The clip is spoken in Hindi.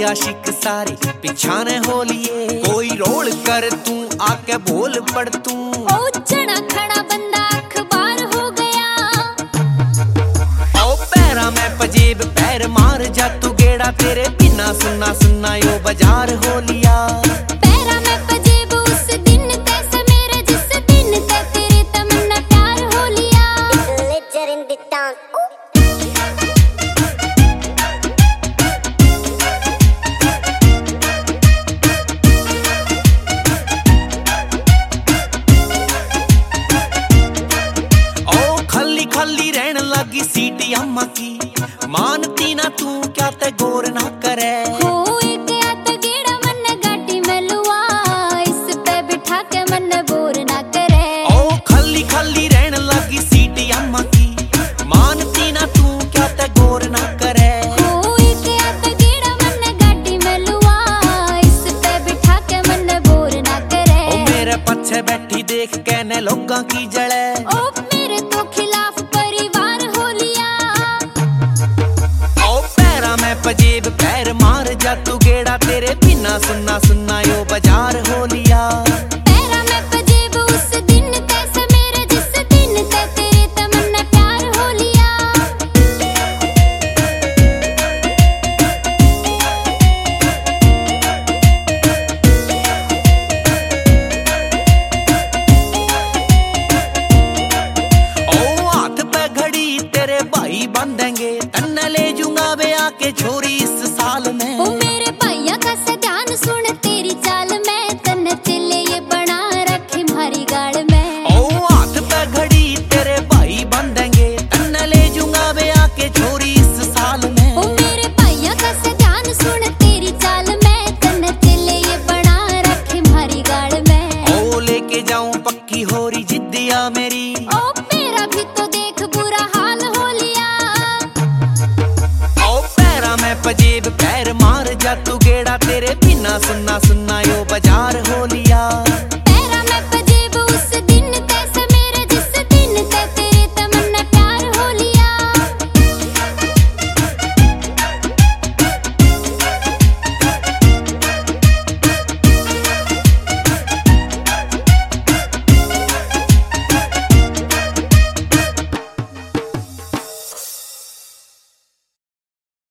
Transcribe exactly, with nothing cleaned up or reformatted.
आशिक सारे पीछा ने हो लिए। कोई रोल कर तू आके बोल पड़ तू। ओ चढ़ा खड़ा बंदा अखबार हो गया। ओ पैरा में पजेब पैर मार जा तू गेड़ा, तेरे बिना सुनना सुनना यो बाजार हो लिया। पैरा में पजेब उस दिन कैसे मेरे, जिस दिन ते तेरे तमन्ना प्यार हो लिया। खाली रहन लगी सीटी अम्मा की, मानती ना तू क्या ते गौर ना करे। हो एक आत गेड़ा मन गाटी में लुआ, इस पे बिठा के मन बोर ना करे। ओ खाली खाली रहन लगी सीटी अम्मा की, मानती ना तू क्या ते गौर ना करे। हो एक आत गेड़ा मन गाटी में लुआ, इस पे बिठा के मन बोर ना करे। ओ मेरे पीछे बैठी देख कहने लोगां की जड़े। ओ मेरे तो खिलाफ पजेब पैर मार जा तू गेड़ा, तेरे बिना सुनना सुनना यो बाजार हो लिया। पैरा में पजेब उस दिन कैसे मेरे, जिस दिन ते तेरे तमन्ना प्यार हो लिया। ओ हाथ पे घड़ी तेरे भाई बांधेंगे, तन्ने ले जूंगा वे आके छोरी इस साल में। ओ मेरे भैया का से ध्यान सुन तेरी चाल में, तन्ने चले ये बना रखी मारी गाड़ में। ओ हाथ पे घड़ी तेरे भाई बांधेंगे, तन्ने ले जूंगा वे आके छोरी इस साल में। ओ मेरे भैया का से ध्यान सुन तेरी चाल में, तन्ने चले ये बना रखी मारी गाड़ में। ओ लेके जाऊं पक्की होरी जिद्दिया मेरी। ओ मेरा भी तो देख बुरा हाल हो लिया। पजेब पैर मार जा तू गेड़ा, तेरे बिना सुनना सुनना यो बजा।